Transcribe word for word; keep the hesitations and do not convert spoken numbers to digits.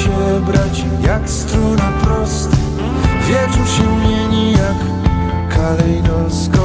się brać jak struna prosta. Wieczór się mieni jak kalejdoskop.